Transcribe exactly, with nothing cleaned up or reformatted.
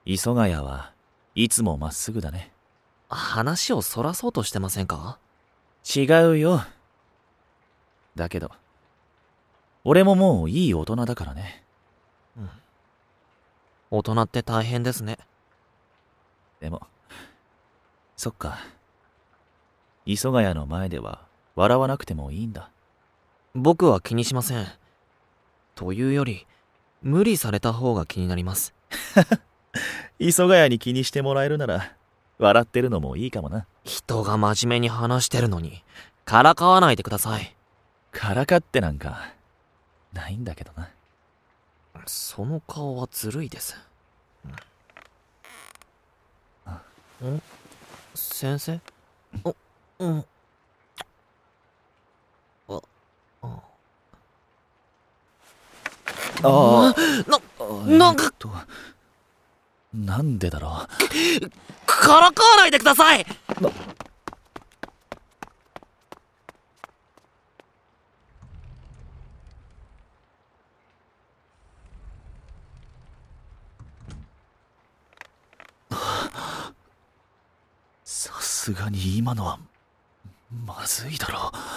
磯ヶ谷はいつもまっすぐだね。 話をそらそうとしてませんか？ 違うよ。だけど、俺ももういい大人だからね。 うん。大人って大変ですね。 でも、そっか。磯ヶ谷の前では笑わなくてもいいんだ。 僕は気にしません。というより、無理された方が気になります。 磯ヶ谷に気にしてもらえるなら、笑ってるのもいいかもな。 人が真面目に話してるのに、からかわないでください。 からかってなんか、ないんだけどな。 その顔はずるいです。ん？ん？先生？あ、うん。あ、あ。 ああ、 な、なんか、 と、なんでだろう。 からかわないでください！ なさすがに今のは、まずいだろう。